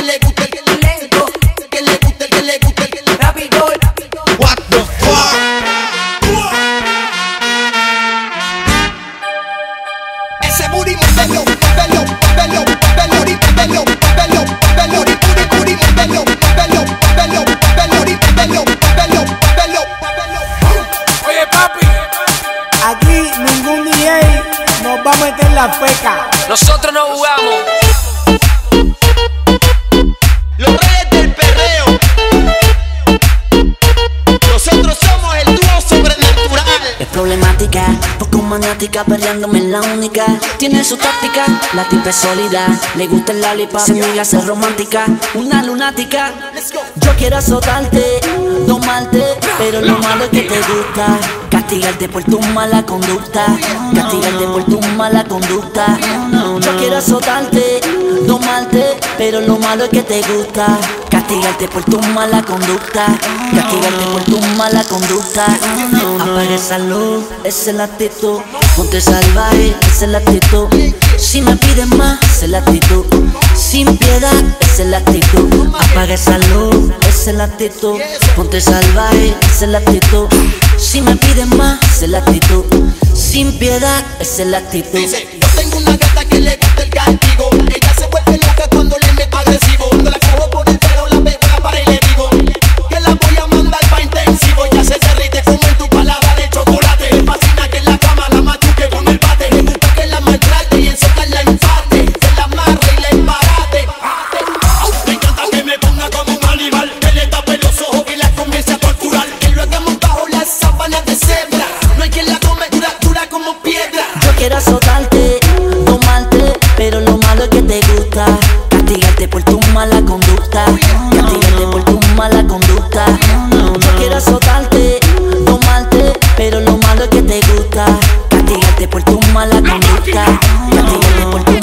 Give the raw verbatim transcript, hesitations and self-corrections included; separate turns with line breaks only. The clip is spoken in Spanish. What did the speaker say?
que le gusta el lento, que le gusta el que le gusta el rápido. What the fuck? Ese booty muévelo, muévelo, muévelo, muévelo, muévelo, muévelo, muévelo, booty, booty, muévelo, muévelo, muévelo, muévelo, muévelo, muévelo, muévelo, muévelo.
Oye papi,
aquí ningún D J nos va a meter la feca.
nosotros no jugamos.
Los reyes del perreo. Nosotros somos el dúo sobrenatural.
Es problemática, poco maniática, perreándome en la única. Tiene su táctica, la tipa es sólida. Le gusta el lollipop, se niega a ser romántica. Una lunática, yo quiero azotarte, domarte, pero lo malo es que te gusta castigarte por tu mala conducta. Castigarte por tu mala conducta. Yo quiero azotarte, domarte, pero lo malo es que te gusta castigarte por tu mala conducta. Castigarte por tu mala conducta. Apaga esa luz, esa es la actitud. Ponte salvaje, esa es la actitud. Si me pides más, esa es la actitud. Sin piedad, esa es la actitud. Apaga esa luz, esa es la actitud. Ponte salvaje, esa es la actitud. Si me pides más, esa es la actitud. Sin piedad, esa es la actitud.
Dice, yo tengo una gata que le gusta el castigo. Ella se vuelve loca cuando le meto agresivo. Cuando la cojo por el pelo, la pego la pared y le digo que la voy a mandar pa' intensivo. Ya se derrite como en tu palabra de chocolate. Le fascina que en la cama la machuque con el bate. Le gusta que la maltrate y enseñar la enfate. Se la amarre y la embarate. Me encanta que me ponga como un animal, que le tape los ojos y la comience a torturar. Que lo hagamos bajo las sábanas de cebra. No hay quien la tome dura, dura como piedra.
Yo quiero azotarte, domarte, pero lo malo es que te gusta castigarte por tu mala conducta. Castigarte por tu mala conducta. Yo quiero azotarte, domarte, pero lo malo es que te gusta castigarte por tu mala conducta. Castigarte por tu